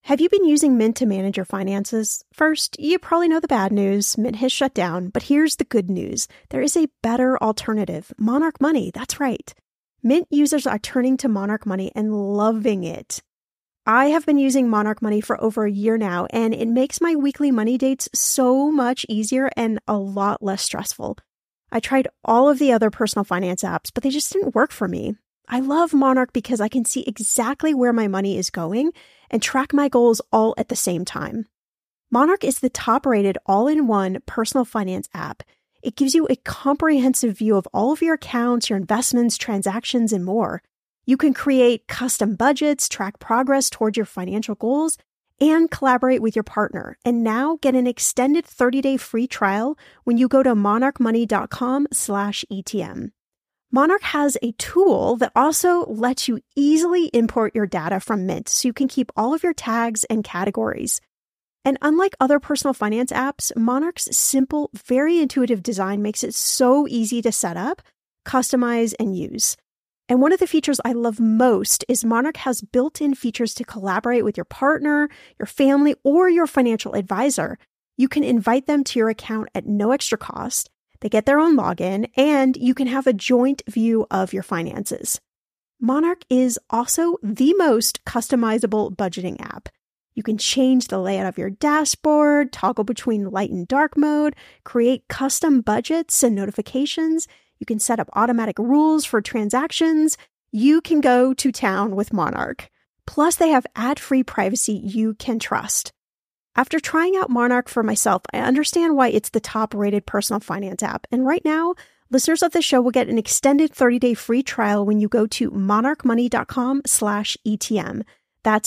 Have you been using Mint to manage your finances? First, you probably know the bad news. Mint has shut down, but here's the good news. There is a better alternative, Monarch Money. That's right. Mint users are turning to Monarch Money and loving it. I have been using Monarch Money for over a year now, and it makes my weekly money dates so much easier and a lot less stressful. I tried all of the other personal finance apps, but they just didn't work for me. I love Monarch because I can see exactly where my money is going and track my goals all at the same time. Monarch is the top-rated all-in-one personal finance app. It gives you a comprehensive view of all of your accounts, your investments, transactions, and more. You can create custom budgets, track progress towards your financial goals, and collaborate with your partner. And now get an extended 30-day free trial when you go to monarchmoney.com/ETM. Monarch has a tool that also lets you easily import your data from Mint so you can keep all of your tags and categories. And unlike other personal finance apps, Monarch's simple, very intuitive design makes it so easy to set up, customize, and use. And one of the features I love most is Monarch has built-in features to collaborate with your partner, your family, or your financial advisor. You can invite them to your account at no extra cost. They get their own login, and you can have a joint view of your finances. Monarch is also the most customizable budgeting app. You can change the layout of your dashboard, toggle between light and dark mode, create custom budgets and notifications. You can set up automatic rules for transactions. You can go to town with Monarch. Plus, they have ad-free privacy you can trust. After trying out Monarch for myself, I understand why it's the top-rated personal finance app. And right now, listeners of the show will get an extended 30-day free trial when you go to monarchmoney.com/ETM. That's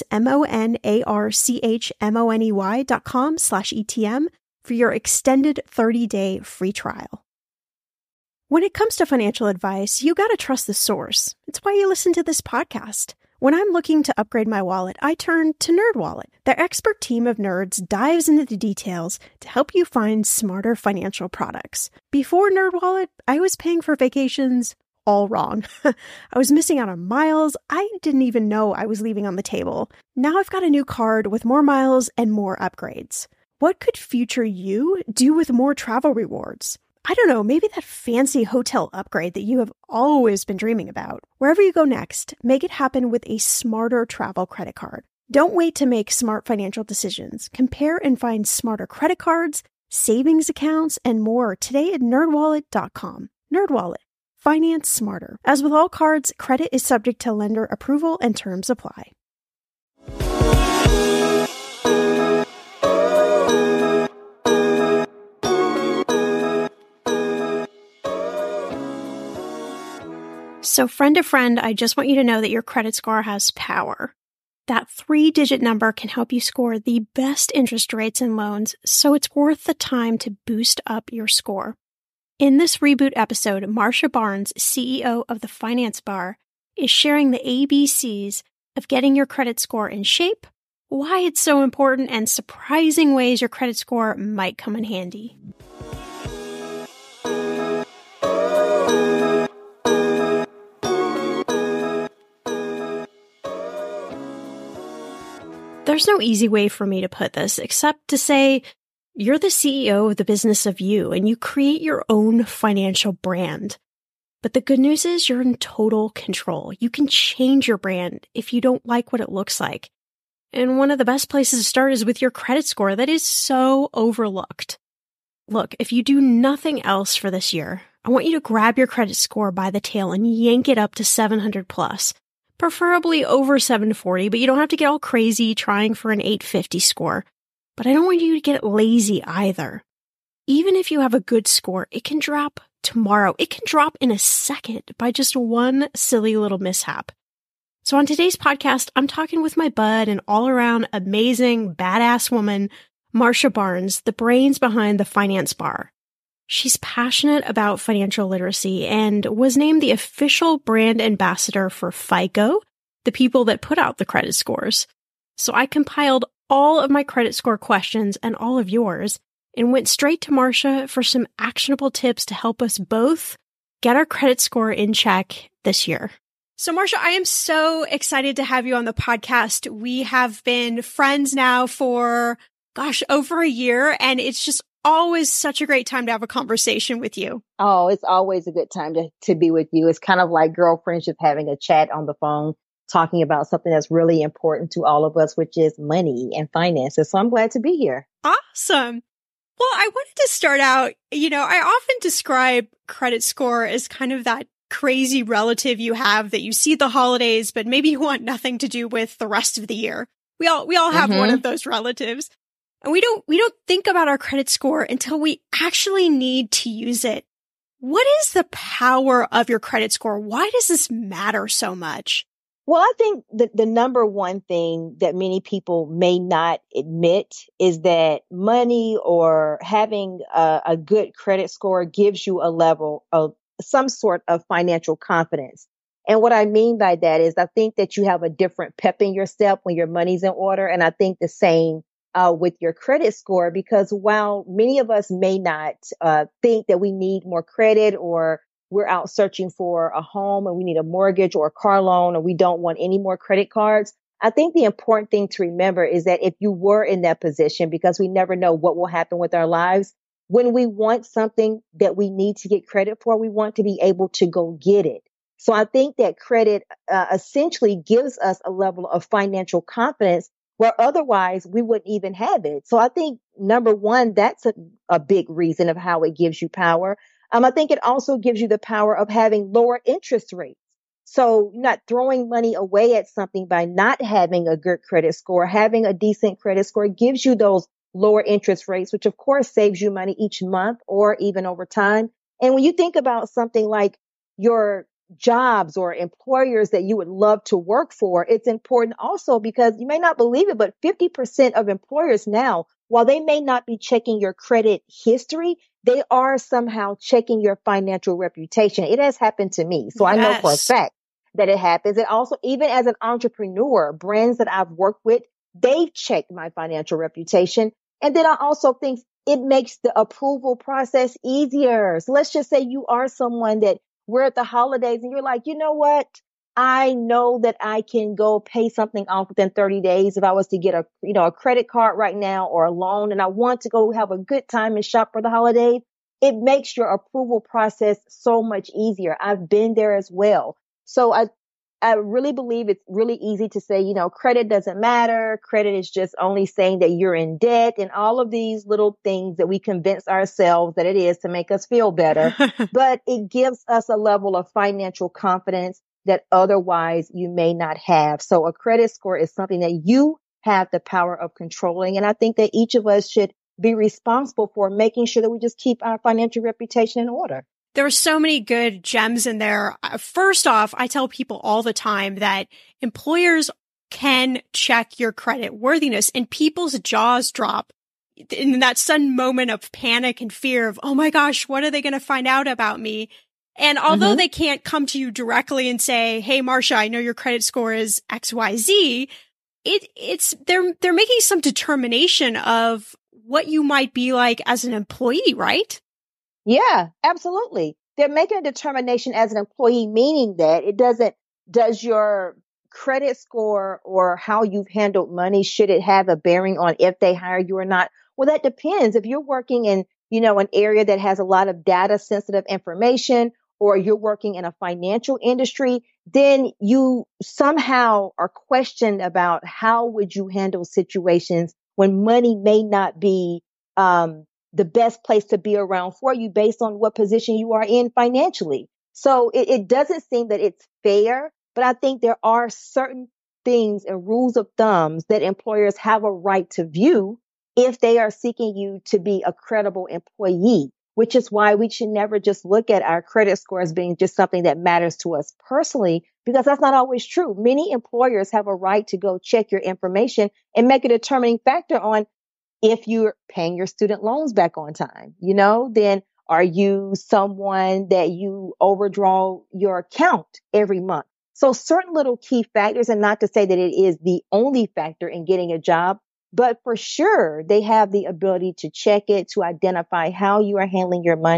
monarchmoney.com/ETM for your extended 30-day free trial. When it comes to financial advice, you got to trust the source. It's why you listen to this podcast. When I'm looking to upgrade my wallet, I turn to NerdWallet. Their expert team of nerds dives into the details to help you find smarter financial products. Before NerdWallet, I was paying for vacations all wrong. I was missing out on miles I didn't even know I was leaving on the table. Now I've got a new card with more miles and more upgrades. What could future you do with more travel rewards? I don't know, maybe that fancy hotel upgrade that you have always been dreaming about. Wherever you go next, make it happen with a smarter travel credit card. Don't wait to make smart financial decisions. Compare and find smarter credit cards, savings accounts, and more today at nerdwallet.com. NerdWallet. Finance smarter. As with all cards, credit is subject to lender approval and terms apply. So friend to friend, I just want you to know that your credit score has power. That 3-digit number can help you score the best interest rates and loans, so it's worth the time to boost up your score. In this reboot episode, Marsha Barnes, CEO of the Finance Bar, is sharing the ABCs of getting your credit score in shape, why it's so important, and surprising ways your credit score might come in handy. There's no easy way for me to put this except to say you're the CEO of the business of you and you create your own financial brand. But the good news is you're in total control. You can change your brand if you don't like what it looks like. And one of the best places to start is with your credit score that is so overlooked. Look, if you do nothing else for this year, I want you to grab your credit score by the tail and yank it up to 700 plus. Preferably over 740, but you don't have to get all crazy trying for an 850 score. But I don't want you to get lazy either. Even if you have a good score, it can drop tomorrow. It can drop in a second by just one silly little mishap. So on today's podcast, I'm talking with my bud and all-around amazing, badass woman, Marsha Barnes, the brains behind the Finance Bar. She's passionate about financial literacy and was named the official brand ambassador for FICO, the people that put out the credit scores. So I compiled all of my credit score questions and all of yours and went straight to Marsha for some actionable tips to help us both get our credit score in check this year. So, Marsha, I am so excited to have you on the podcast. We have been friends now for, over a year, and it's just always such a great time to have a conversation with you. Oh, it's always a good time to be with you. It's kind of like girlfriends just having a chat on the phone, talking about something that's really important to all of us, which is money and finances. So I'm glad to be here. Awesome. Well, I wanted to start out, I often describe credit score as kind of that crazy relative you have that you see at the holidays, but maybe you want nothing to do with the rest of the year. We all have one of those relatives. And we don't think about our credit score until we actually need to use it. What is the power of your credit score? Why does this matter so much? Well, I think the number one thing that many people may not admit is that money or having a good credit score gives you a level of some sort of financial confidence. And what I mean by that is I think that you have a different pep in your step when your money's in order. And I think the same with your credit score, because while many of us may not think that we need more credit, or we're out searching for a home and we need a mortgage or a car loan, or we don't want any more credit cards, I think the important thing to remember is that if you were in that position, because we never know what will happen with our lives, when we want something that we need to get credit for, we want to be able to go get it. So I think that credit essentially gives us a level of financial confidence where otherwise we wouldn't even have it. So I think, number one, that's a big reason of how it gives you power. I think it also gives you the power of having lower interest rates. So you're not throwing money away at something by not having a good credit score. Having a decent credit score gives you those lower interest rates, which of course saves you money each month or even over time. And when you think about something like your jobs or employers that you would love to work for, it's important also because you may not believe it, but 50% of employers now, while they may not be checking your credit history, they are somehow checking your financial reputation. It has happened to me. So I know for a fact that it happens. And also, even as an entrepreneur, brands that I've worked with, they've checked my financial reputation. And then I also think it makes the approval process easier. So let's just say you are someone that we're at the holidays and you're like, you know what? I know that I can go pay something off within 30 days if I was to get a credit card right now or a loan, and I want to go have a good time and shop for the holidays. It makes your approval process so much easier. I've been there as well. So I really believe it's really easy to say, credit doesn't matter. Credit is just only saying that you're in debt, and all of these little things that we convince ourselves that it is to make us feel better. But it gives us a level of financial confidence that otherwise you may not have. So a credit score is something that you have the power of controlling. And I think that each of us should be responsible for making sure that we just keep our financial reputation in order. There are so many good gems in there. First off, I tell people all the time that employers can check your credit worthiness, and people's jaws drop in that sudden moment of panic and fear of, oh my gosh, what are they going to find out about me? And although they can't come to you directly and say, hey, Marsha, I know your credit score is XYZ, they're making some determination of what you might be like as an employee, right? Yeah, absolutely. They're making a determination as an employee, meaning that does your credit score or how you've handled money, should it have a bearing on if they hire you or not? Well, that depends. If you're working in, an area that has a lot of data sensitive information, or you're working in a financial industry, then you somehow are questioned about how would you handle situations when money may not be, the best place to be around for you based on what position you are in financially. So it doesn't seem that it's fair, but I think there are certain things and rules of thumbs that employers have a right to view if they are seeking you to be a credible employee, which is why we should never just look at our credit score as being just something that matters to us personally, because that's not always true. Many employers have a right to go check your information and make a determining factor on if you're paying your student loans back on time. Then are you someone that you overdraw your account every month? So certain little key factors, and not to say that it is the only factor in getting a job, but for sure they have the ability to check it, to identify how you are handling your money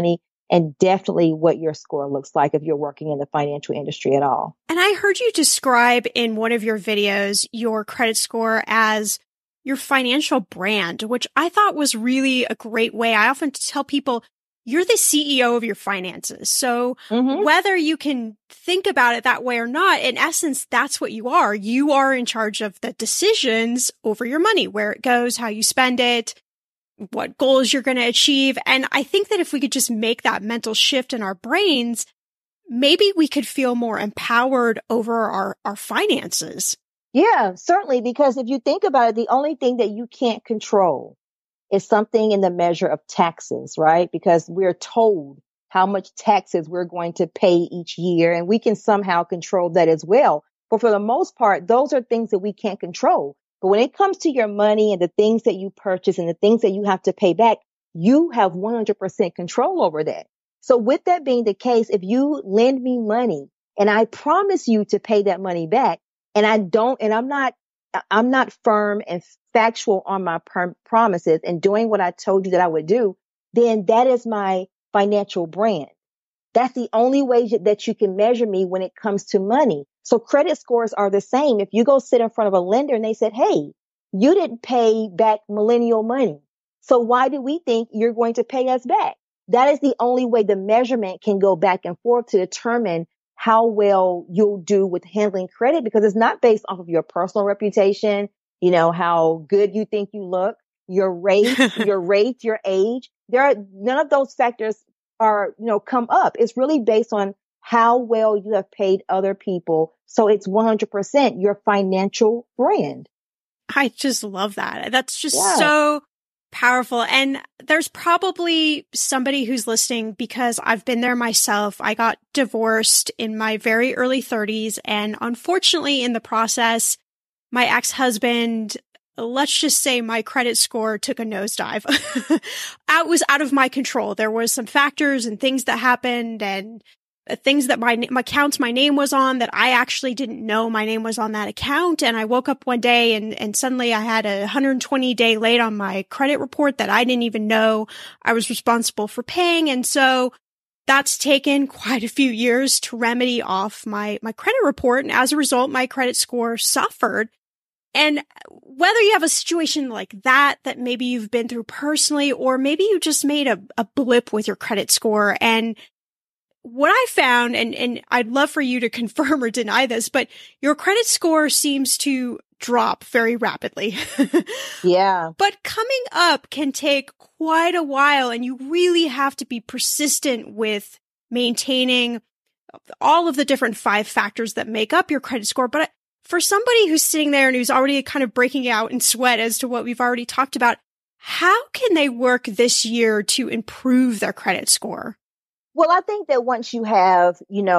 and definitely what your score looks like if you're working in the financial industry at all. And I heard you describe in one of your videos your credit score as your financial brand, which I thought was really a great way. I often tell people you're the CEO of your finances. So whether you can think about it that way or not, in essence, that's what you are. You are in charge of the decisions over your money, where it goes, how you spend it, what goals you're going to achieve. And I think that if we could just make that mental shift in our brains, maybe we could feel more empowered over our finances. Yeah, certainly. Because if you think about it, the only thing that you can't control is something in the measure of taxes, right? Because we're told how much taxes we're going to pay each year, and we can somehow control that as well. But for the most part, those are things that we can't control. But when it comes to your money and the things that you purchase and the things that you have to pay back, you have 100% control over that. So with that being the case, if you lend me money and I promise you to pay that money back, and I don't, and I'm not firm and factual on my promises and doing what I told you that I would do, then that is my financial brand. That's the only way that you can measure me when it comes to money. So credit scores are the same. If you go sit in front of a lender and they said, hey, you didn't pay back millennial money, so why do we think you're going to pay us back? That is the only way the measurement can go back and forth to determine how well you'll do with handling credit, because it's not based off of your personal reputation, how good you think you look, your race, your age. None of those factors are, come up. It's really based on how well you have paid other people. So it's 100% your financial brand. I just love that. That's just so powerful. And there's probably somebody who's listening, because I've been there myself. I got divorced in my very early 30s. And unfortunately, in the process, my ex-husband, let's just say my credit score took a nosedive. It was out of my control. There was some factors and things that happened, and things that my accounts my name was on that I actually didn't know my name was on that account. And I woke up one day and suddenly I had a 120-day late on my credit report that I didn't even know I was responsible for paying. And so that's taken quite a few years to remedy off my credit report. And as a result, my credit score suffered. And whether you have a situation like that maybe you've been through personally, or maybe you just made a blip with your credit score, and what I found, and I'd love for you to confirm or deny this, but your credit score seems to drop very rapidly. Yeah. But coming up can take quite a while, and you really have to be persistent with maintaining all of the different 5 factors that make up your credit score. But for somebody who's sitting there and who's already kind of breaking out in sweat as to what we've already talked about, how can they work this year to improve their credit score? Well, I think that once you have,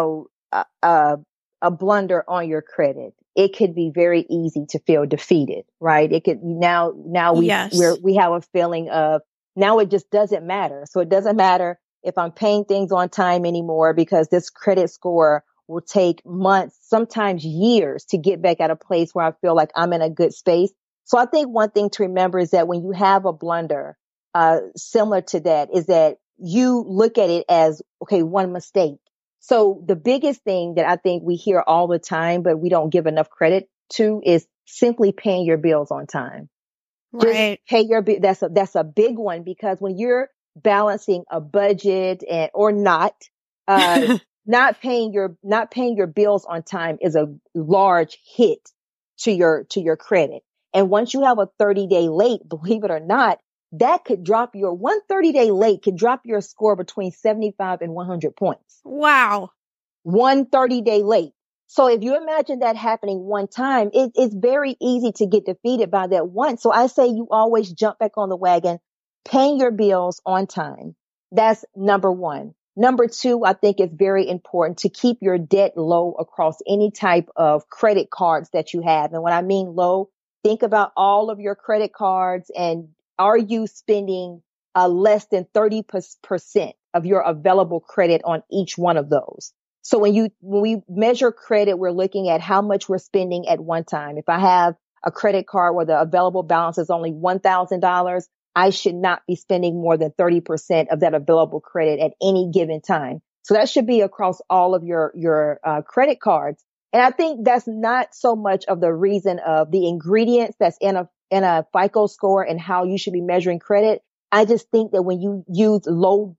a blunder on your credit, it could be very easy to feel defeated, right? It could now we have a feeling of now it just doesn't matter. So it doesn't matter if I'm paying things on time anymore, because this credit score will take months, sometimes years, to get back at a place where I feel like I'm in a good space. So I think one thing to remember is that when you have a blunder, similar to that, is that you look at it as, okay, one mistake. So the biggest thing that I think we hear all the time, but we don't give enough credit to, is simply paying your bills on time. Right. Just pay your bill. That's a big one, because when you're balancing a budget or not, not paying your bills on time is a large hit to your credit. And once you have a 30-day late, believe it or not, that could drop your 30-day late could drop your score between 75 and 100 points. Wow. 30-day late. So if you imagine that happening one time, it's very easy to get defeated by that one. So I say you always jump back on the wagon, paying your bills on time. That's number one. Number two, I think it's very important to keep your debt low across any type of credit cards that you have. And when I mean low, think about all of your credit cards, and are you spending less than 30% of your available credit on each one of those? So when we measure credit, we're looking at how much we're spending at one time. If I have a credit card where the available balance is only $1,000, I should not be spending more than 30% of that available credit at any given time. So that should be across all of your credit cards. And I think that's not so much of the reason of the ingredients that's in a FICO score and how you should be measuring credit. I just think that when you use low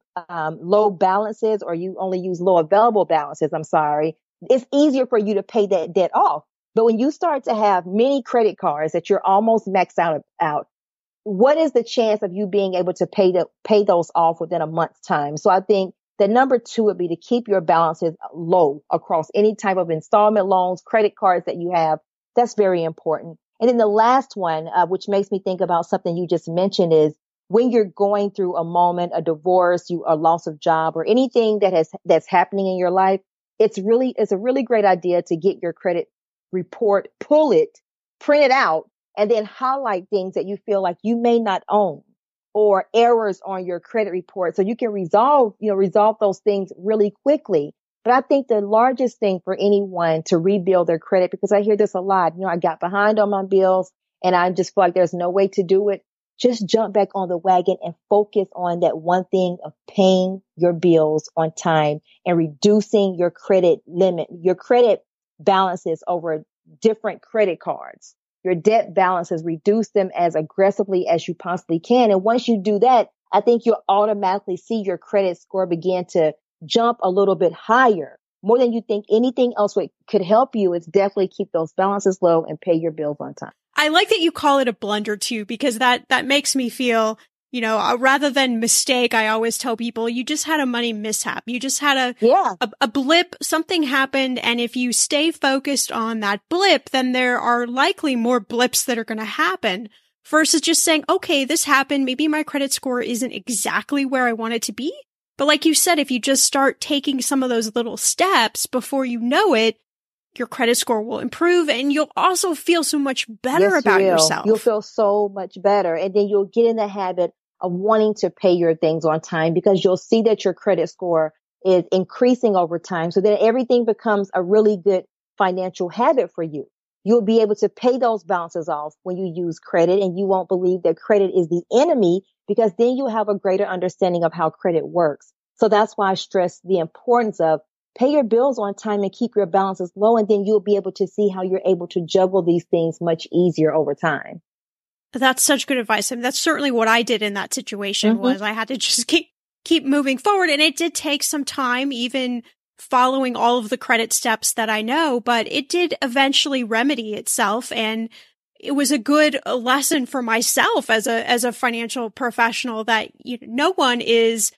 balances, or you only use low available balances, it's easier for you to pay that debt off. But when you start to have many credit cards that you're almost maxed out, what is the chance of you being able to pay those off within a month's time? So I think the number two would be to keep your balances low across any type of installment loans, credit cards that you have. That's very important. And then the last one, which makes me think about something you just mentioned, is when you're going through a moment, a divorce, a loss of job, or anything that's happening in your life, it's a really great idea to get your credit report, pull it, print it out, and then highlight things that you feel like you may not own, or errors on your credit report, so you can resolve those things really quickly. But I think the largest thing for anyone to rebuild their credit, because I hear this a lot, I got behind on my bills and I just feel like there's no way to do it. Just jump back on the wagon and focus on that one thing of paying your bills on time and reducing your credit limit, your credit balances over different credit cards. Your debt balances, reduce them as aggressively as you possibly can. And once you do that, I think you'll automatically see your credit score begin to jump a little bit higher. More than you think anything else could help you is definitely keep those balances low and pay your bills on time. I like that you call it a blunder too, because that makes me feel, rather than mistake, I always tell people you just had a money mishap. You just had a blip, something happened. And if you stay focused on that blip, then there are likely more blips that are going to happen versus just saying, okay, this happened. Maybe my credit score isn't exactly where I want it to be. But like you said, if you just start taking some of those little steps before you know it, your credit score will improve and you'll also feel so much better about yourself. You'll feel so much better. And then you'll get in the habit of wanting to pay your things on time, because you'll see that your credit score is increasing over time. So then everything becomes a really good financial habit for you. You'll be able to pay those balances off when you use credit, and you won't believe that credit is the enemy, because then you'll have a greater understanding of how credit works. So that's why I stress the importance of pay your bills on time and keep your balances low. And then you'll be able to see how you're able to juggle these things much easier over time. That's such good advice. I mean, that's certainly what I did in that situation. Was I had to just keep moving forward. And it did take some time, even following all of the credit steps that I know, but it did eventually remedy itself. And it was a good lesson for myself as a financial professional that no one is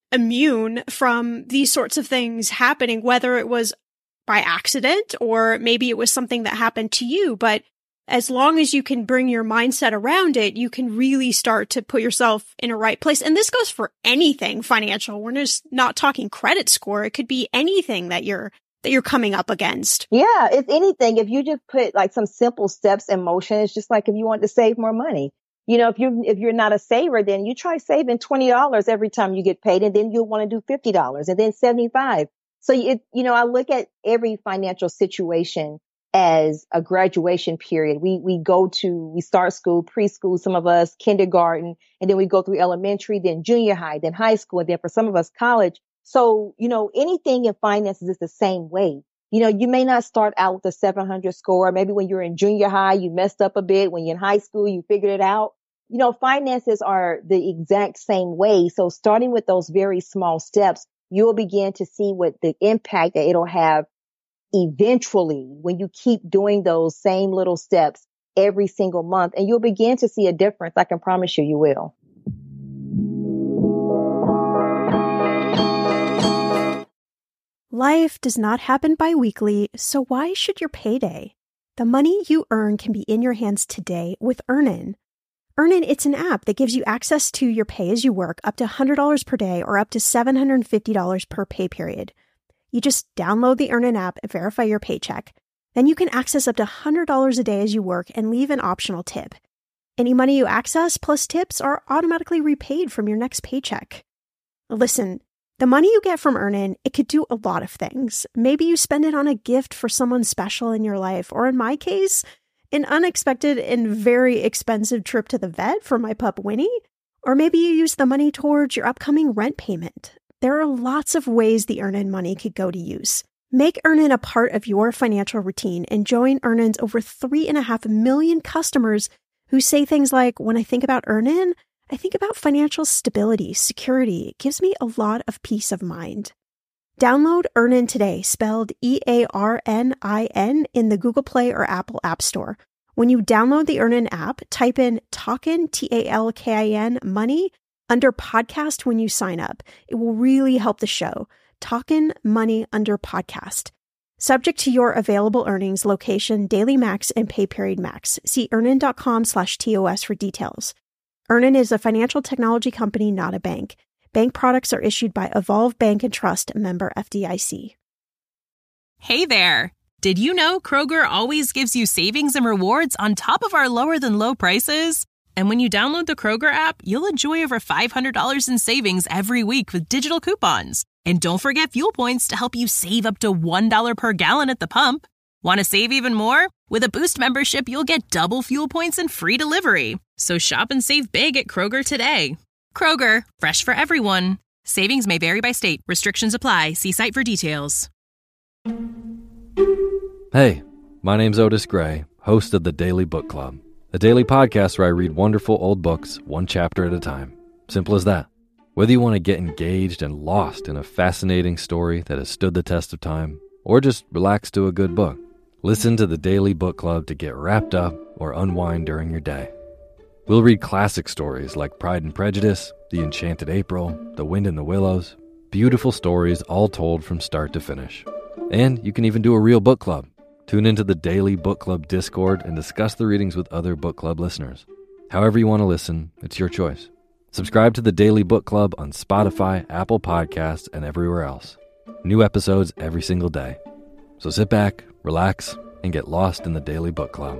immune from these sorts of things happening, whether it was by accident or maybe it was something that happened to you. But as long as you can bring your mindset around it, you can really start to put yourself in a right place. And this goes for anything financial. We're just not talking credit score. It could be anything that you're coming up against. Yeah, it's anything. If you just put like some simple steps in motion, it's just like if you want to save more money. If you're not a saver, then you try saving $20 every time you get paid, and then you'll want to do $50 and then $75. So I look at every financial situation as a graduation period. We start school, preschool, some of us kindergarten, and then we go through elementary, then junior high, then high school, and then for some of us college. So, anything in finances is the same way. You may not start out with a 700 score. Maybe when you're in junior high, you messed up a bit. When you're in high school, you figured it out. Finances are the exact same way. So starting with those very small steps, you'll begin to see what the impact that it'll have eventually when you keep doing those same little steps every single month, and you'll begin to see a difference. I can promise you will. Life does not happen bi-weekly, so why should your payday? The money you earn can be in your hands today with Earnin. Earnin, it's an app that gives you access to your pay as you work up to $100 per day or up to $750 per pay period. You just download the Earnin app and verify your paycheck. Then you can access up to $100 a day as you work and leave an optional tip. Any money you access plus tips are automatically repaid from your next paycheck. Listen, the money you get from Earnin, it could do a lot of things. Maybe you spend it on a gift for someone special in your life, or in my case, an unexpected and very expensive trip to the vet for my pup Winnie. Or maybe you use the money towards your upcoming rent payment. There are lots of ways the Earnin money could go to use. Make Earnin a part of your financial routine and join Earnin's over 3.5 million customers who say things like, when I think about Earnin, I think about financial stability, security. It gives me a lot of peace of mind. Download Earnin today, spelled EARNIN, in the Google Play or Apple App Store. When you download the Earnin app, type in Talkin, TALKIN, money under podcast when you sign up. It will really help the show. Talkin' money under podcast. Subject to your available earnings, location, daily max, and pay period max. See earnin.com/TOS for details. Earnin is a financial technology company, not a bank. Bank products are issued by Evolve Bank and Trust, member FDIC. Hey there! Did you know Kroger always gives you savings and rewards on top of our lower-than-low prices? And when you download the Kroger app, you'll enjoy over $500 in savings every week with digital coupons. And don't forget fuel points to help you save up to $1 per gallon at the pump. Want to save even more? With a Boost membership, you'll get double fuel points and free delivery. So shop and save big at Kroger today. Kroger, fresh for everyone. Savings may vary by state. Restrictions apply. See site for details. Hey, my name's Otis Gray, host of the Daily Book Club, a daily podcast where I read wonderful old books one chapter at a time. Simple as that. Whether you want to get engaged and lost in a fascinating story that has stood the test of time, or just relax to a good book, listen to the Daily Book Club to get wrapped up or unwind during your day. We'll read classic stories like Pride and Prejudice, The Enchanted April, The Wind in the Willows, beautiful stories all told from start to finish. And you can even do a real book club. Tune into the Daily Book Club Discord and discuss the readings with other book club listeners. However you want to listen, it's your choice. Subscribe to the Daily Book Club on Spotify, Apple Podcasts, and everywhere else. New episodes every single day. So sit back, relax, and get lost in the Daily Book Club.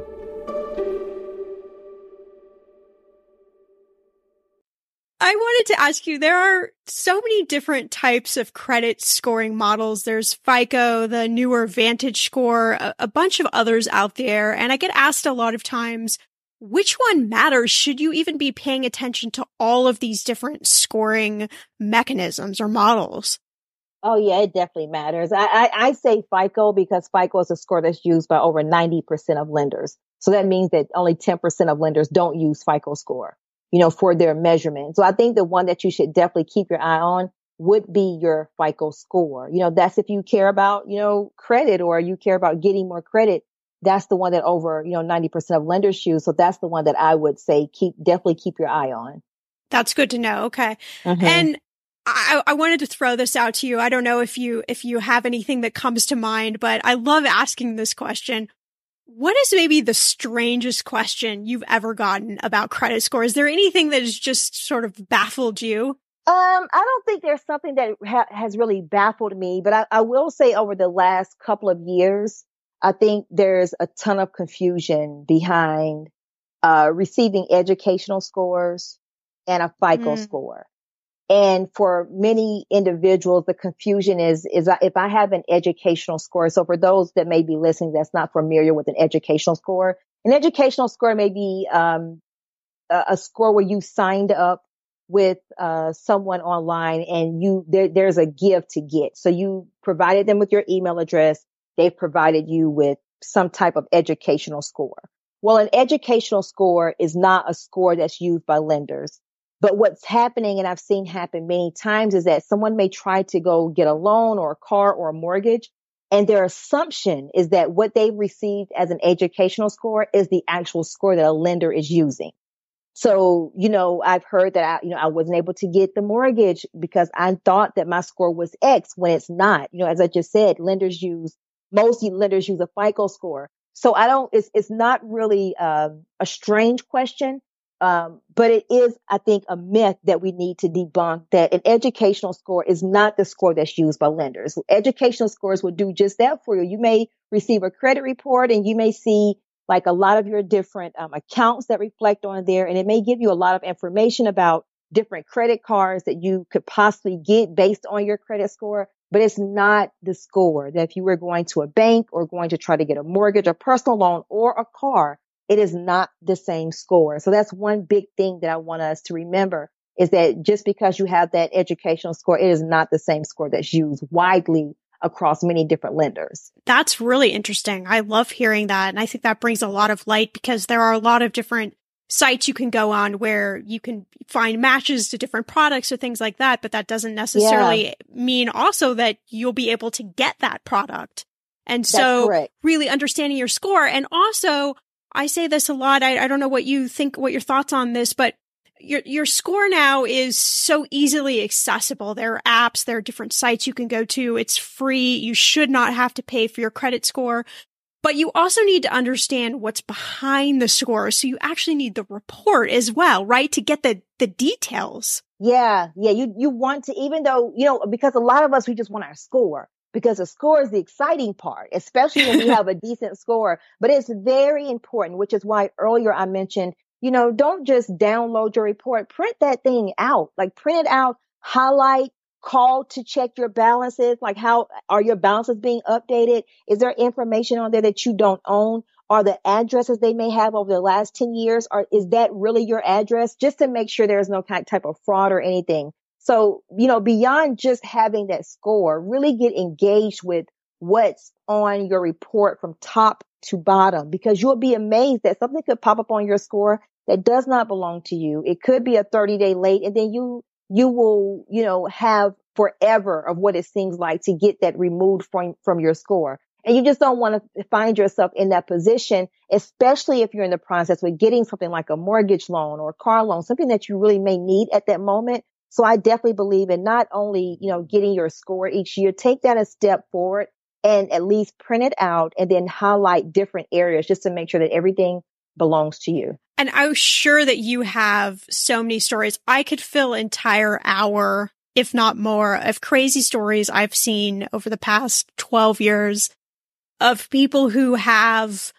I wanted to ask you, there are so many different types of credit scoring models. There's FICO, the newer Vantage Score, a bunch of others out there. And I get asked a lot of times, which one matters? Should you even be paying attention to all of these different scoring mechanisms or models? Oh, yeah, it definitely matters. I say FICO because FICO is a score that's used by over 90% of lenders. So that means that only 10% of lenders don't use FICO score, for their measurement. So I think the one that you should definitely keep your eye on would be your FICO score. That's if you care about, credit, or you care about getting more credit. That's the one that over, 90% of lenders use. So that's the one that I would say definitely keep your eye on. That's good to know. Okay. Mm-hmm. And I wanted to throw this out to you. I don't know if you have anything that comes to mind, but I love asking this question. What is maybe the strangest question you've ever gotten about credit score? Is there anything that has just sort of baffled you? I don't think there's something that has really baffled me, but I will say over the last couple of years, I think there's a ton of confusion behind receiving educational scores and a FICO score. And for many individuals, the confusion is if I have an educational score. So for those that may be listening that's not familiar with an educational score may be a score where you signed up with someone online and there's a gift to get. So you provided them with your email address. They've provided you with some type of educational score. Well, an educational score is not a score that's used by lenders. But what's happening, and I've seen happen many times, is that someone may try to go get a loan or a car or a mortgage, and their assumption is that what they've received as an educational score is the actual score that a lender is using. So, I've heard that I wasn't able to get the mortgage because I thought that my score was X when it's not. As I just said, most lenders use a FICO score. So it's not really a strange question. But it is, I think, a myth that we need to debunk, that an educational score is not the score that's used by lenders. Educational scores will do just that for you. You may receive a credit report and you may see like a lot of your different accounts that reflect on there. And it may give you a lot of information about different credit cards that you could possibly get based on your credit score. But it's not the score that if you were going to a bank or going to try to get a mortgage, a personal loan, or a car, it is not the same score. So that's one big thing that I want us to remember. is that just because you have that educational score, it is not the same score that's used widely across many different lenders. That's really interesting. I love hearing that. And I think that brings a lot of light because there are a lot of different sites you can go on where you can find matches to different products or things like that. But that doesn't necessarily mean also that you'll be able to get that product. And so really understanding your score. And also, I say this a lot. I don't know what you think, what your thoughts on this, but your score now is so easily accessible. There are apps, there are different sites you can go to. It's free. You should not have to pay for your credit score, but you also need to understand what's behind the score. So you actually need the report as well, right? To get the details. Yeah. You want to, even though, because a lot of us, we just want our score because the score is the exciting part, especially when we have a decent score, but it's very important, which is why earlier I mentioned, don't just download your report, print that thing out, like print it out, highlight, call to check your balances. Like, how are your balances being updated? Is there information on there that you don't own? Are the addresses they may have over the last 10 years, is that really your address? Just to make sure there's no type of fraud or anything. So, beyond just having that score, really get engaged with what's on your report from top to bottom, because you'll be amazed that something could pop up on your score that does not belong to you. It could be a 30-day late, and then you will, have forever of what it seems like to get that removed from your score. And you just don't want to find yourself in that position, especially if you're in the process with getting something like a mortgage loan or a car loan, something that you really may need at that moment. So I definitely believe in not only, getting your score each year, take that a step forward and at least print it out and then highlight different areas just to make sure that everything belongs to you. And I'm sure that you have so many stories. I could fill an entire hour, if not more, of crazy stories I've seen over the past 12 years of people who have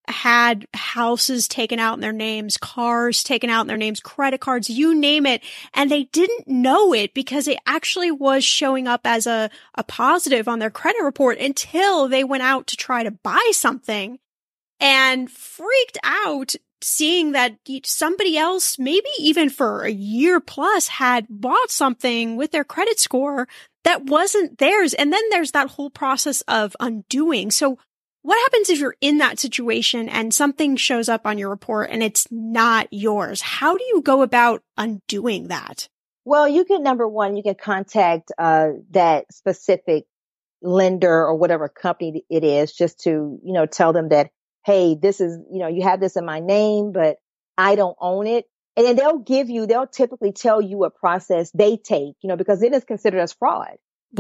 had houses taken out in their names, cars taken out in their names, credit cards, you name it. And they didn't know it because it actually was showing up as a positive on their credit report until they went out to try to buy something and freaked out seeing that somebody else, maybe even for a year plus, had bought something with their credit score that wasn't theirs. And then there's that whole process of undoing. So what happens if you're in that situation and something shows up on your report and it's not yours? How do you go about undoing that? Well, you can, number one, you can contact that specific lender or whatever company it is, just to, tell them that, hey, this is, you have this in my name, but I don't own it. And then they'll typically tell you a process they take, because it is considered as fraud.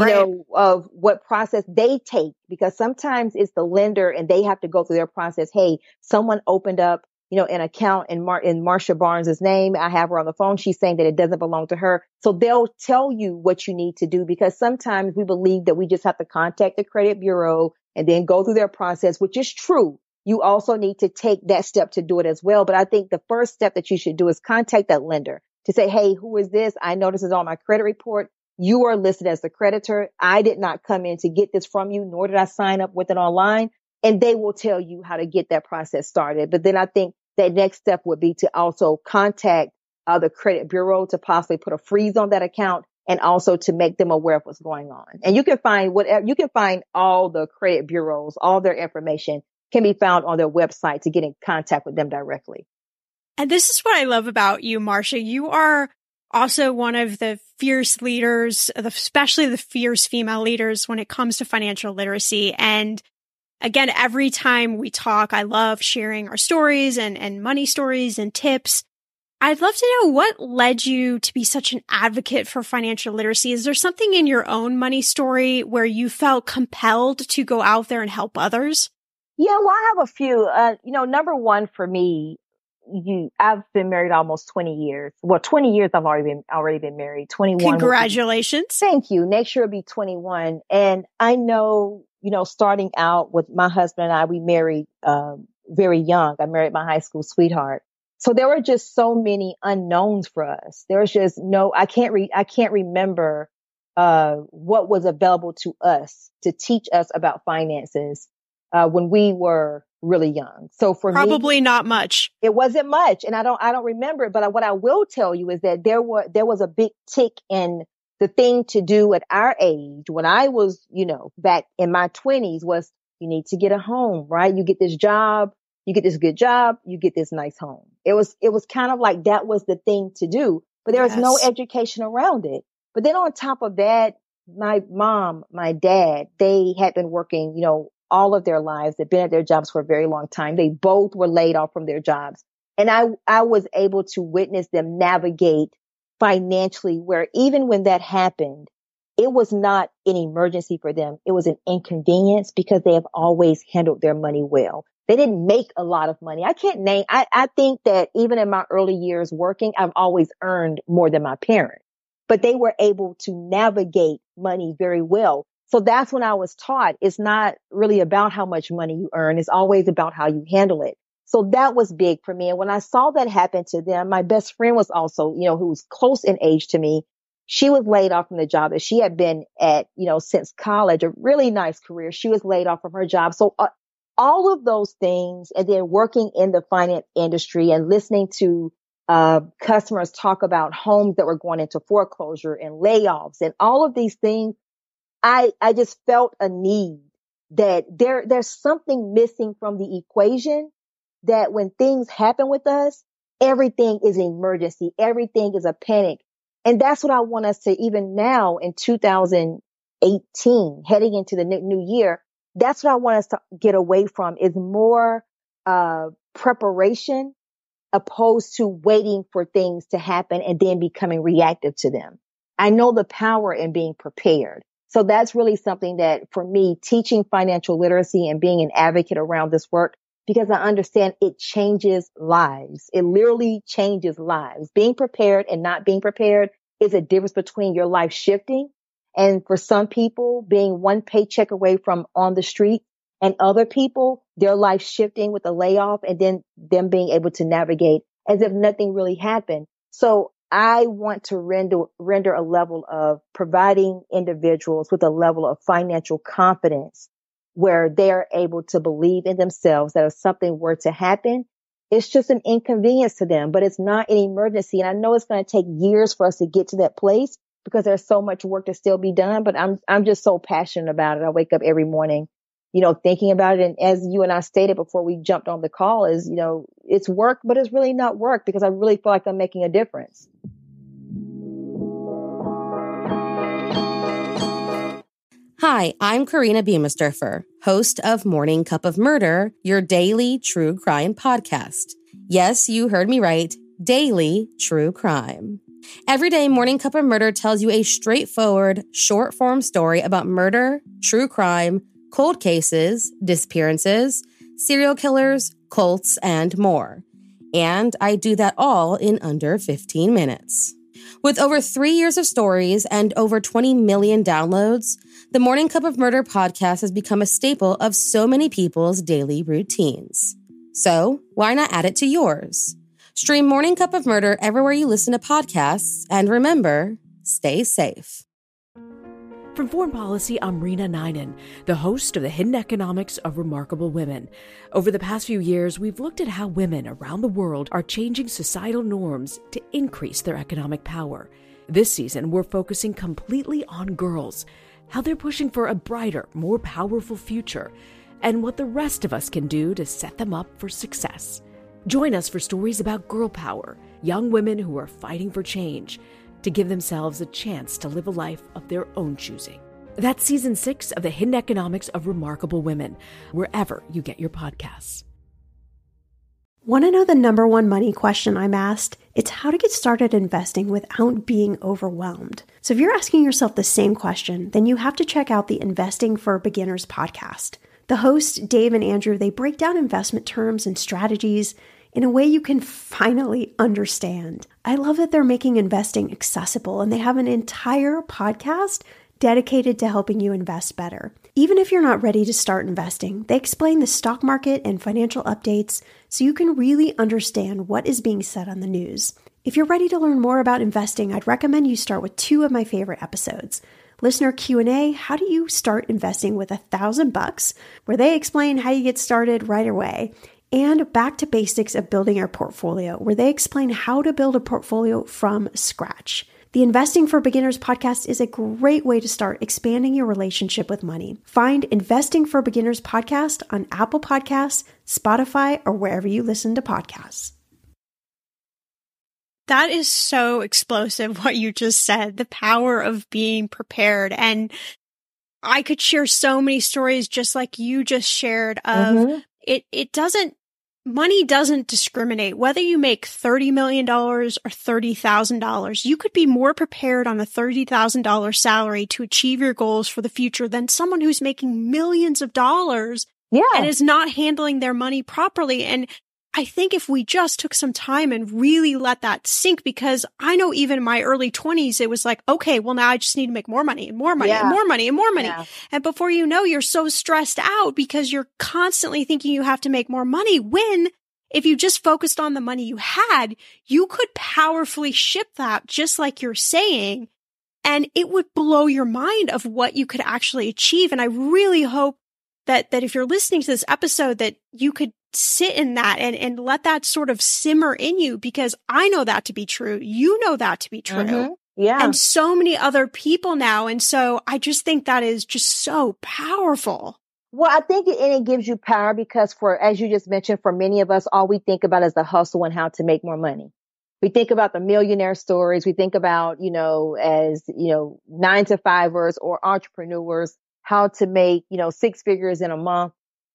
Of what process they take, because sometimes it's the lender and they have to go through their process. Hey, someone opened up, an account in Marsha Barnes's name. I have her on the phone. She's saying that it doesn't belong to her. So they'll tell you what you need to do, because sometimes we believe that we just have to contact the credit bureau and then go through their process, which is true. You also need to take that step to do it as well. But I think the first step that you should do is contact that lender to say, hey, who is this? I know this is on my credit report. You are listed as the creditor. I did not come in to get this from you, nor did I sign up with it online. And they will tell you how to get that process started. But then I think that next step would be to also contact the credit bureau to possibly put a freeze on that account and also to make them aware of what's going on. And you can find all the credit bureaus, all their information can be found on their website to get in contact with them directly. And this is what I love about you, Marsha. You are also one of the fierce leaders, especially the fierce female leaders when it comes to financial literacy. And again, every time we talk, I love sharing our stories and money stories and tips. I'd love to know what led you to be such an advocate for financial literacy. Is there something in your own money story where you felt compelled to go out there and help others? Yeah, well, I have a few. Number one for me, I've been married almost 20 years. Well, 20 years I've already been married. 21. Congratulations. Thank you. Next year will be 21. And I know, starting out with my husband and I, we married very young. I married my high school sweetheart. So there were just so many unknowns for us. There was just I can't remember what was available to us to teach us about finances when we were really young. So for probably not much. It wasn't much. And I don't remember it. But what I will tell you is that there was a big tick in the thing to do at our age when I was, back in my 20s was you need to get a home, right? You get this job, you get this good job, you get this nice home. It was kind of like that was the thing to do, but there was no education around it. But then on top of that, my mom, my dad, they had been working, all of their lives. They've been at their jobs for a very long time. They both were laid off from their jobs. And I was able to witness them navigate financially, where even when that happened, it was not an emergency for them. It was an inconvenience because they have always handled their money well. They didn't make a lot of money. I think that even in my early years working, I've always earned more than my parents, but they were able to navigate money very well. So that's when I was taught it's not really about how much money you earn. It's always about how you handle it. So that was big for me. And when I saw that happen to them, my best friend was also, who was close in age to me. She was laid off from the job that she had been at, since college, a really nice career. She was laid off from her job. So all of those things, and then working in the finance industry and listening to customers talk about homes that were going into foreclosure and layoffs and all of these things, I just felt a need that there's something missing from the equation, that when things happen with us, everything is an emergency. Everything is a panic. And that's what I want us to, even now in 2018, heading into the new year, that's what I want us to get away from, is more preparation opposed to waiting for things to happen and then becoming reactive to them. I know the power in being prepared. So that's really something that, for me, teaching financial literacy and being an advocate around this work, because I understand it changes lives. It literally changes lives. Being prepared and not being prepared is a difference between your life shifting, and for some people being one paycheck away from on the street, and other people, their life shifting with a layoff and then them being able to navigate as if nothing really happened. So I want to render a level of providing individuals with a level of financial confidence where they're able to believe in themselves that if something were to happen, it's just an inconvenience to them, but it's not an emergency. And I know it's going to take years for us to get to that place because there's so much work to still be done, but I'm just so passionate about it. I wake up every morning, thinking about it. And as you and I stated before we jumped on the call, is, it's work, but it's really not work, because I really feel like I'm making a difference. Hi, I'm Karina Beamisturfer, host of Morning Cup of Murder, your daily true crime podcast. Yes, you heard me right. Daily true crime. Every day, Morning Cup of Murder tells you a straightforward, short-form story about murder, true crime, cold cases, disappearances, serial killers, cults, and more. And I do that all in under 15 minutes. With over 3 years of stories and over 20 million downloads, the Morning Cup of Murder podcast has become a staple of so many people's daily routines. So, why not add it to yours? Stream Morning Cup of Murder everywhere you listen to podcasts, and remember, stay safe. From Foreign Policy, I'm Rena Ninan, the host of The Hidden Economics of Remarkable Women. Over the past few years, we've looked at how women around the world are changing societal norms to increase their economic power. This season, we're focusing completely on girls, how they're pushing for a brighter, more powerful future, and what the rest of us can do to set them up for success. Join us for stories about girl power, young women who are fighting for change, to give themselves a chance to live a life of their own choosing. That's Season 6 of The Hidden Economics of Remarkable Women, wherever you get your podcasts. Want to know the number one money question I'm asked? It's how to get started investing without being overwhelmed. So if you're asking yourself the same question, then you have to check out the Investing for Beginners podcast. The hosts, Dave and Andrew, they break down investment terms and strategies in a way you can finally understand. I love that they're making investing accessible, and they have an entire podcast dedicated to helping you invest better. Even if you're not ready to start investing, they explain the stock market and financial updates so you can really understand what is being said on the news. If you're ready to learn more about investing, I'd recommend you start with 2 of my favorite episodes. listener Q&A, how do you start investing with $1,000, where they explain how you get started right away, and back to basics of building your portfolio, where they explain how to build a portfolio from scratch. The Investing for Beginners podcast is a great way to start expanding your relationship with money. Find Investing for Beginners podcast on Apple Podcasts, Spotify, or wherever you listen to podcasts. That is so explosive, what you just said, the power of being prepared. And I could share so many stories just like you just shared of money doesn't discriminate. Whether you make $30 million or $30,000, you could be more prepared on a $30,000 salary to achieve your goals for the future than someone who's making millions of dollars and is not handling their money properly. And I think if we just took some time and really let that sink, because I know even in my early 20s, it was like, okay, well, now I just need to make more money and more money and more money and more money. Yeah. And before you know, you're so stressed out because you're constantly thinking you have to make more money, when if you just focused on the money you had, you could powerfully shift that, just like you're saying, and it would blow your mind of what you could actually achieve. And I really hope that if you're listening to this episode, that you could sit in that and let that sort of simmer in you, because I know that to be true. You know that to be true. Mm-hmm. Yeah. And so many other people now. And so I just think that is just so powerful. Well, I think it gives you power because as you just mentioned, for many of us, all we think about is the hustle and how to make more money. We think about the millionaire stories. We think about, 9-to-5ers or entrepreneurs, how to make, 6 figures in a month.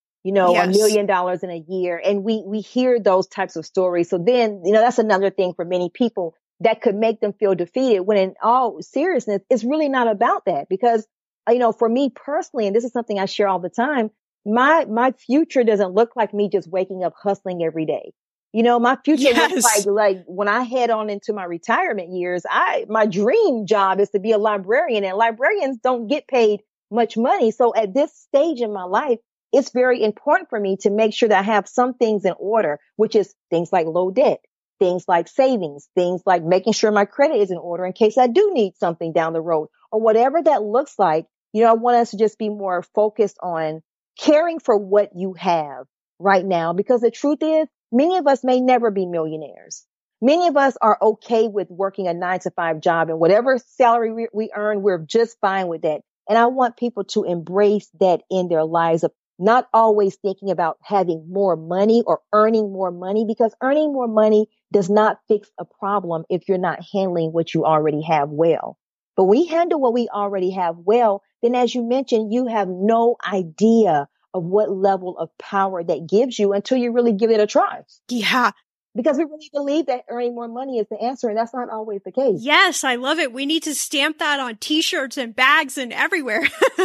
$1 million in a year. And we hear those types of stories. So then, that's another thing for many people that could make them feel defeated, when in all seriousness, it's really not about that. Because, for me personally, and this is something I share all the time, my future doesn't look like me just waking up hustling every day. My future looks like when I head on into my retirement years, my dream job is to be a librarian, and librarians don't get paid much money. So at this stage in my life, it's very important for me to make sure that I have some things in order, which is things like low debt, things like savings, things like making sure my credit is in order in case I do need something down the road, or whatever that looks like. I want us to just be more focused on caring for what you have right now, because the truth is, many of us may never be millionaires. Many of us are okay with working a 9-to-5 job, and whatever salary we earn, we're just fine with that. And I want people to embrace that in their lives, of not always thinking about having more money or earning more money, because earning more money does not fix a problem if you're not handling what you already have well. But when we handle what we already have well, then as you mentioned, you have no idea of what level of power that gives you until you really give it a try. Yeah. Because we really believe that earning more money is the answer, and that's not always the case. Yes, I love it. We need to stamp that on t-shirts and bags and everywhere.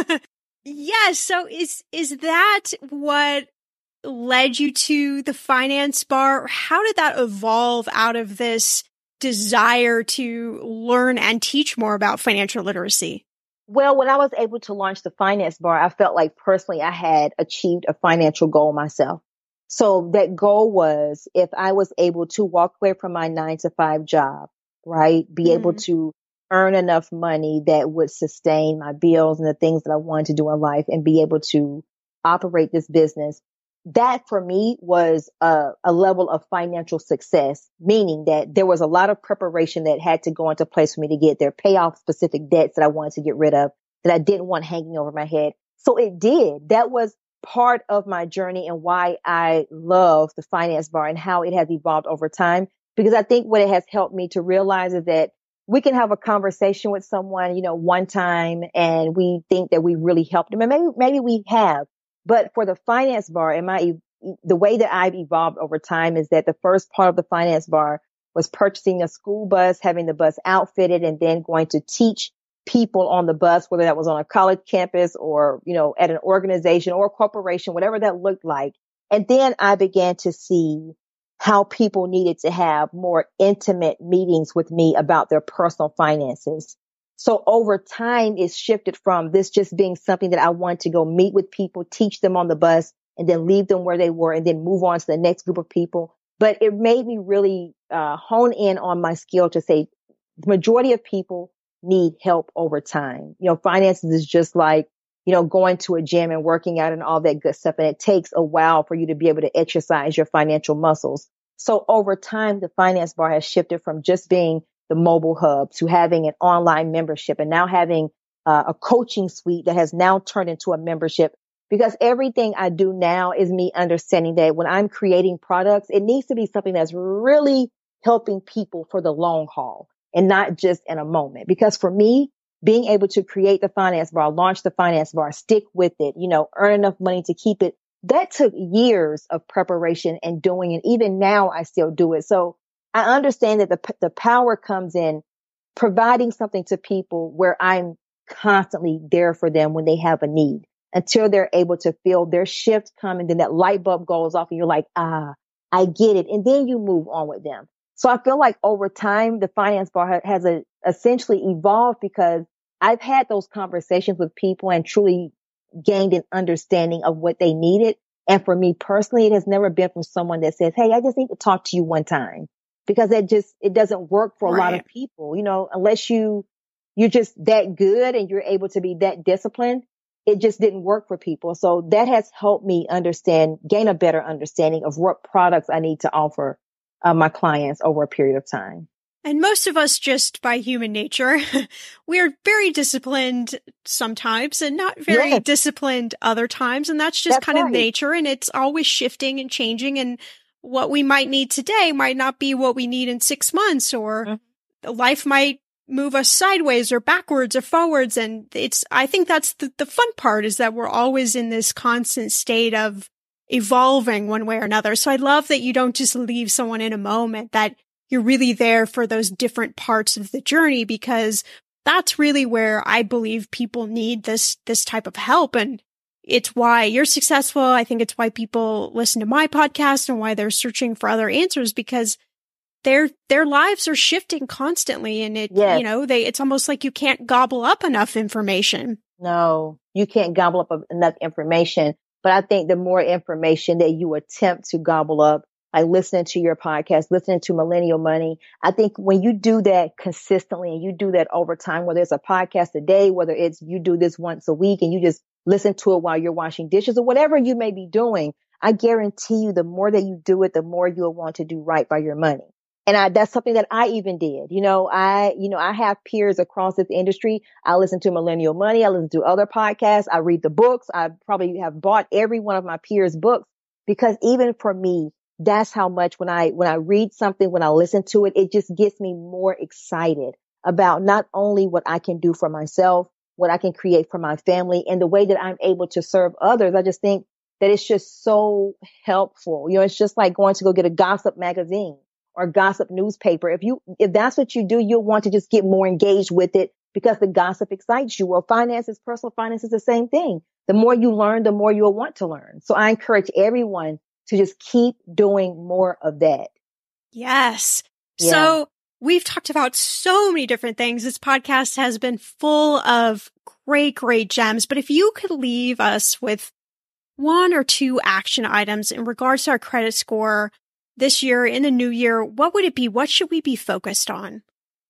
Yes. So is that what led you to the Finance Bar? How did that evolve out of this desire to learn and teach more about financial literacy? Well, when I was able to launch the Finance Bar, I felt like personally I had achieved a financial goal myself. So that goal was, if I was able to walk away from my 9-to-5 job, right, be able to earn enough money that would sustain my bills and the things that I wanted to do in life, and be able to operate this business, that for me was a level of financial success, meaning that there was a lot of preparation that had to go into place for me to get there, pay off specific debts that I wanted to get rid of, that I didn't want hanging over my head. So it did. That was part of my journey and why I love the Finance Bar and how it has evolved over time. Because I think what it has helped me to realize is that we can have a conversation with someone, one time, and we think that we really helped them, and maybe we have. But for the Finance Bar, the way that I've evolved over time is that the first part of the Finance Bar was purchasing a school bus, having the bus outfitted, and then going to teach people on the bus, whether that was on a college campus or, at an organization or a corporation, whatever that looked like. And then I began to see how people needed to have more intimate meetings with me about their personal finances. So over time, it's shifted from this just being something that I want to go meet with people, teach them on the bus, and then leave them where they were, and then move on to the next group of people. But it made me really hone in on my skill to say the majority of people need help over time. Finances is just like, going to a gym and working out and all that good stuff. And it takes a while for you to be able to exercise your financial muscles. So over time, the Finance Bar has shifted from just being the mobile hub to having an online membership and now having a coaching suite that has now turned into a membership, because everything I do now is me understanding that when I'm creating products, it needs to be something that's really helping people for the long haul and not just in a moment. Because for me, being able to create the Finance Bar, launch the Finance Bar, stick with it, earn enough money to keep it, that took years of preparation and doing it. Even now, I still do it. So I understand that the power comes in providing something to people where I'm constantly there for them when they have a need until they're able to feel their shift come, and then that light bulb goes off and you're like, I get it. And then you move on with them. So I feel like over time, the Finance Bar has essentially evolved because I've had those conversations with people and truly gained an understanding of what they needed. And for me personally, it has never been from someone that says, hey, I just need to talk to you one time, because it doesn't work for a lot of people, unless you're just that good and you're able to be that disciplined. It just didn't work for people. So that has helped me gain a better understanding of what products I need to offer my clients over a period of time. And most of us, just by human nature, we are very disciplined sometimes and not very disciplined other times. And that's just kind of nature. And it's always shifting and changing. And what we might need today might not be what we need in 6 months, or life might move us sideways or backwards or forwards. And I think that's the fun part, is that we're always in this constant state of evolving one way or another. So I love that you don't just leave someone in a moment, that you're really there for those different parts of the journey, because that's really where I believe people need this type of help. And it's why you're successful. I think it's why people listen to my podcast and why they're searching for other answers, because their lives are shifting constantly. And it's almost like you can't gobble up enough information. No, you can't gobble up enough information. But I think the more information that you attempt to gobble up, like listening to your podcast, listening to Millennial Money, I think when you do that consistently and you do that over time, whether it's a podcast a day, whether it's you do this once a week and you just listen to it while you're washing dishes or whatever you may be doing, I guarantee you the more that you do it, the more you'll want to do right by your money. And that's something that I even did. I have peers across this industry. I listen to Millennial Money. I listen to other podcasts. I read the books. I probably have bought every one of my peers' books, because even for me, that's how much when I read something, when I listen to it, it just gets me more excited about not only what I can do for myself, what I can create for my family, and the way that I'm able to serve others. I just think that it's just so helpful. It's just like going to go get a gossip magazine or gossip newspaper. If that's what you do, you'll want to just get more engaged with it because the gossip excites you. Well, personal finance is the same thing. The more you learn, the more you'll want to learn. So I encourage everyone to just keep doing more of that. Yes. Yeah. So we've talked about so many different things. This podcast has been full of great, great gems. But if you could leave us with 1 or 2 action items in regards to our credit score this year, in the new year, what would it be? What should we be focused on?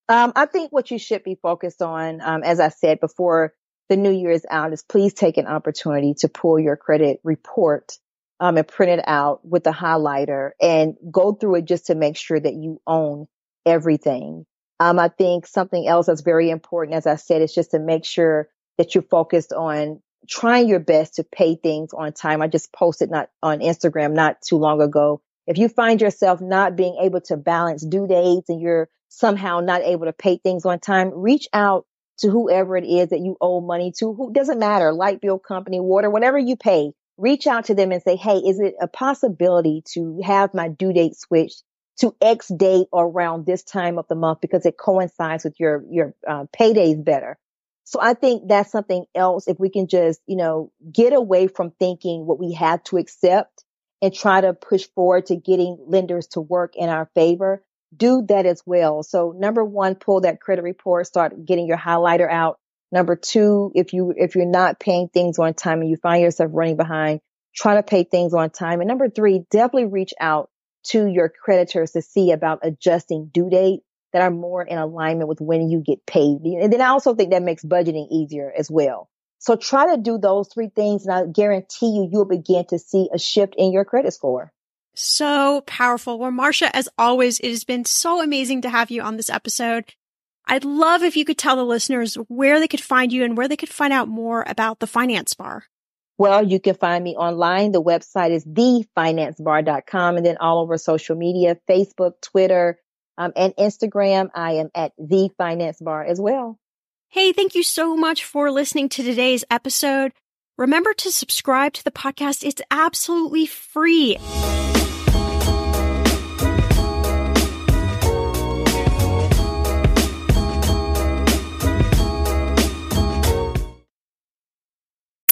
I think what you should be focused on, as I said before the new year is out, is please take an opportunity to pull your credit report and print it out with a highlighter and go through it just to make sure that you own everything. I think something else that's very important, as I said, is just to make sure that you're focused on trying your best to pay things on time. I just posted on Instagram not too long ago. If you find yourself not being able to balance due dates and you're somehow not able to pay things on time, reach out to whoever it is that you owe money to. Who doesn't matter, light bill company, water, whatever you pay. Reach out to them and say, hey, is it a possibility to have my due date switched to X date or around this time of the month, because it coincides with your paydays better. So I think that's something else. If we can just, get away from thinking what we have to accept and try to push forward to getting lenders to work in our favor, do that as well. So number 1, pull that credit report, start getting your highlighter out. Number 2, if you're not paying things on time and you find yourself running behind, try to pay things on time. And number 3, definitely reach out to your creditors to see about adjusting due date. that are more in alignment with when you get paid. And then I also think that makes budgeting easier as well. So try to do those 3 things, and I guarantee you'll begin to see a shift in your credit score. So powerful. Well, Marsha, as always, it has been so amazing to have you on this episode. I'd love if you could tell the listeners where they could find you and where they could find out more about the Finance Bar. Well, you can find me online. The website is thefinancebar.com, and then all over social media, Facebook, Twitter, and Instagram. I am at The Finance Bar as well. Hey, thank you so much for listening to today's episode. Remember to subscribe to the podcast. It's absolutely free.